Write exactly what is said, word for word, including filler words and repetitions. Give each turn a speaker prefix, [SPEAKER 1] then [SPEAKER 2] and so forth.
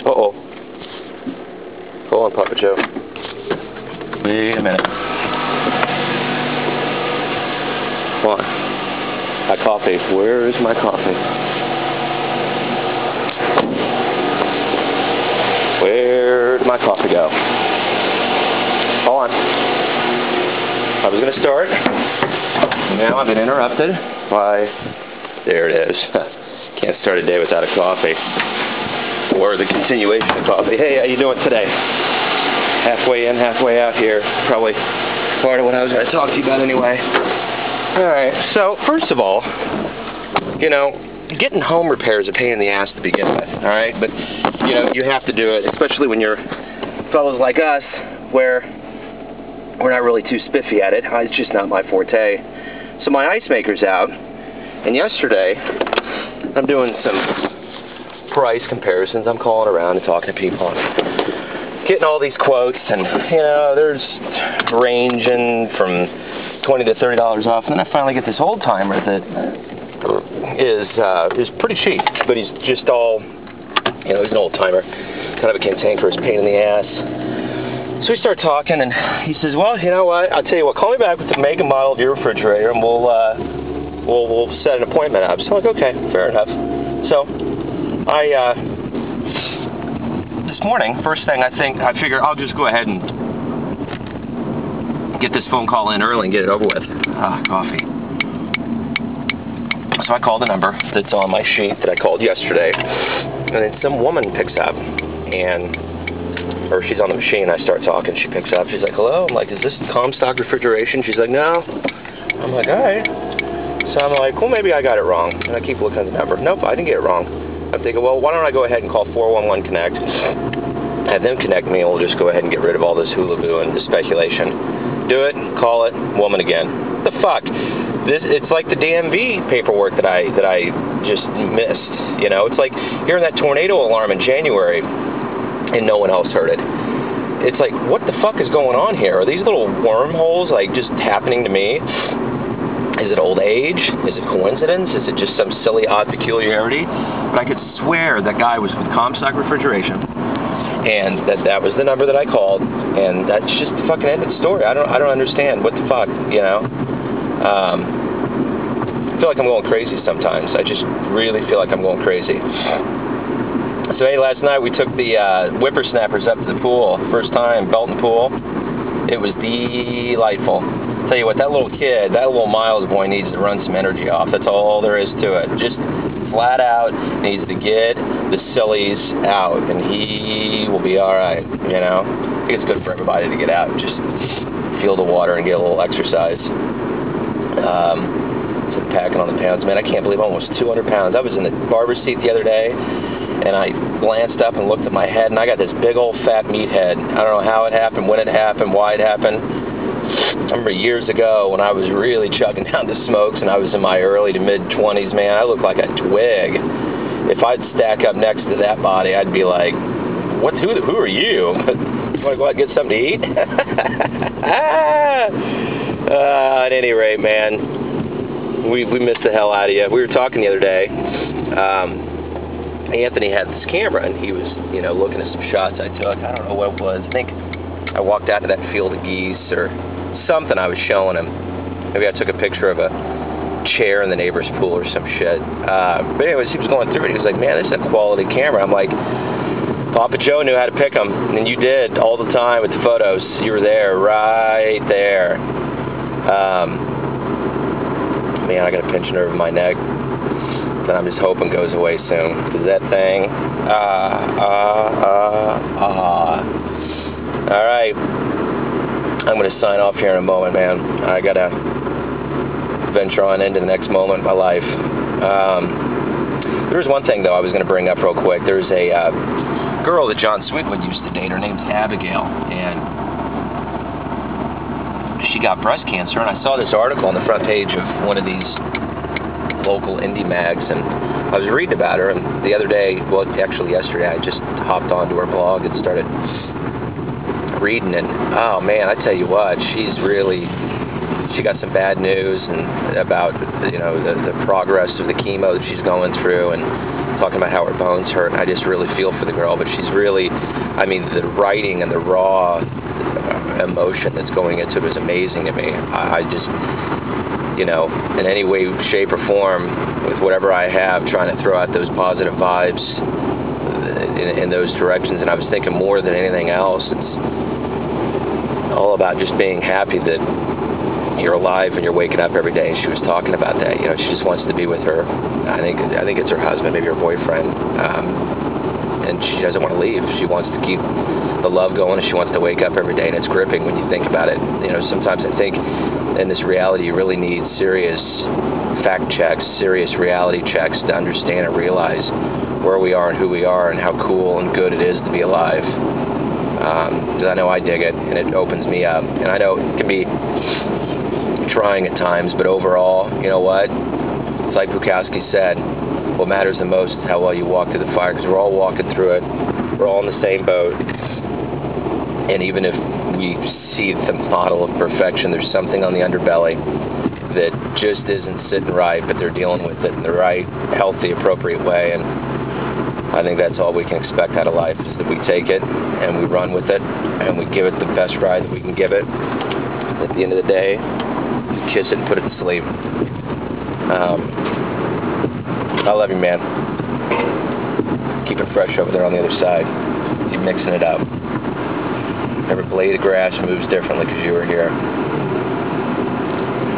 [SPEAKER 1] Uh-oh. Hold on, Papa Joe. Wait a minute. Hold on. My coffee. Where is my coffee? Where did my coffee go? Hold on. I was going to start. Now I've been interrupted by... There it is. Can't start a day without a coffee. Or the continuation of coffee. Hey, how you doing today? Halfway in, halfway out here. Probably part of what I was going to talk to you about anyway. Alright, so first of all, you know, getting home repair is a pain in the ass to begin with, alright? But, you know, you have to do it, especially when you're fellows like us, where we're not really too spiffy at it. It's just not my forte. So my ice maker's out, and yesterday, I'm doing some price comparisons. I'm calling around and talking to people, and getting all these quotes, and, you know, there's ranging from twenty to thirty dollars off, and then I finally get this old timer that is uh, is pretty cheap, but he's just all, you know, he's an old timer, kind of a cantankerous pain in the ass. So we start talking, and he says, well, you know what, I'll tell you what, call me back with the make and model of your refrigerator, and we'll uh, we'll, we'll set an appointment up. So I'm like, okay, fair enough. So I uh, this morning, first thing I think, I figure I'll just go ahead and get this phone call in early and get it over with. Ah, coffee. So I call the number that's on my sheet that I called yesterday, and then some woman picks up, and or she's on the machine. I start talking. She picks up. She's like, "Hello." I'm like, "Is this Comstock Refrigeration?" She's like, "No." I'm like, "All right." So I'm like, "Well, maybe I got it wrong." And I keep looking at the number. Nope, I didn't get it wrong. I'm thinking, well, why don't I go ahead and call four one one Connect, have them connect me, and we'll just go ahead and get rid of all this hullabaloo and the speculation. Do it, call it, woman again. What the fuck? This, it's like the D M V paperwork that I that I just missed. You know, it's like hearing that tornado alarm in January and no one else heard it. It's like, what the fuck is going on here? Are these little wormholes like just happening to me? Is it old age? Is it coincidence? Is it just some silly, odd peculiarity? But I could swear that guy was with Comstock Refrigeration, and that that was the number that I called, and that's just the fucking end of the story. I don't I don't understand what the fuck, you know. Um, I feel like I'm going crazy sometimes. I just really feel like I'm going crazy. So hey, last night we took the uh, whippersnappers up to the pool. First time Belton Pool. It was delightful. Tell you what, that little kid, that little Miles boy needs to run some energy off. That's all there is to it. Just flat out needs to get the sillies out, and he will be all right, you know? I think it's good for everybody to get out and just feel the water and get a little exercise. Um, so packing on the pounds, man, I can't believe almost two hundred pounds. I was in the barber's seat the other day, and I glanced up and looked at my head, and I got this big old fat meathead. I don't know how it happened, when it happened, why it happened. I remember years ago when I was really chugging down the smokes and I was in my early to mid twenties, man, I looked like a twig. If I'd stack up next to that body, I'd be like, what, who, who are you? You want to go out and get something to eat? uh, at any rate, man, we, we missed the hell out of you. We were talking the other day. Um, Anthony had this camera, and he was, you know, looking at some shots I took. I don't know what it was. I think I walked out to that field of geese or something I was showing him. Maybe I took a picture of a chair in the neighbor's pool or some shit. Uh, but anyways, he was going through it. He was like, man, this is a quality camera. I'm like, Papa Joe knew how to pick them, and you did all the time with the photos. You were there, right there. Um, man, I got a pinched nerve in my neck that I'm just hoping goes away soon, because that thing, ah, ah, ah, ah. All right, I'm going to sign off here in a moment, man. I got to venture on into the next moment of my life. Um, there was one thing, though, I was going to bring up real quick. There's a uh, girl that John Sweetwood used to date. Her name's Abigail, and she got breast cancer, and I saw this article on the front page of one of these local indie mags, and I was reading about her, and the other day, well, actually yesterday, I just hopped onto her blog and started reading, and oh man, I tell you what, she's really, she got some bad news and about, you know, the, the progress of the chemo that she's going through, and talking about how her bones hurt, and I just really feel for the girl. But she's really, I mean, the writing and the raw uh, emotion that's going into it is amazing to me. I, I just, you know, in any way, shape, or form, with whatever I have, trying to throw out those positive vibes in, in those directions. And I was thinking more than anything else, it's all about just being happy that you're alive and you're waking up every day. And she was talking about that. You know, she just wants to be with her. I think I think it's her husband, maybe her boyfriend, um, and she doesn't want to leave. She wants to keep the love going, and she wants to wake up every day. And it's gripping when you think about it. You know, sometimes I think in this reality, you really need serious fact checks, serious reality checks to understand and realize where we are and who we are and how cool and good it is to be alive. Because um, I know I dig it, and it opens me up. And I know it can be trying at times, but overall, you know what? It's like Bukowski said, what matters the most is how well you walk through the fire, because we're all walking through it. We're all in the same boat. And even if we see the model of perfection, there's something on the underbelly that just isn't sitting right, but they're dealing with it in the right, healthy, appropriate way. And I think that's all we can expect out of life, is that we take it and we run with it and we give it the best ride that we can give it. At the end of the day, we kiss it and put it to sleep. Um, I love you, man. Keep it fresh over there on the other side. Keep mixing it up. Every blade of grass moves differently because you were here.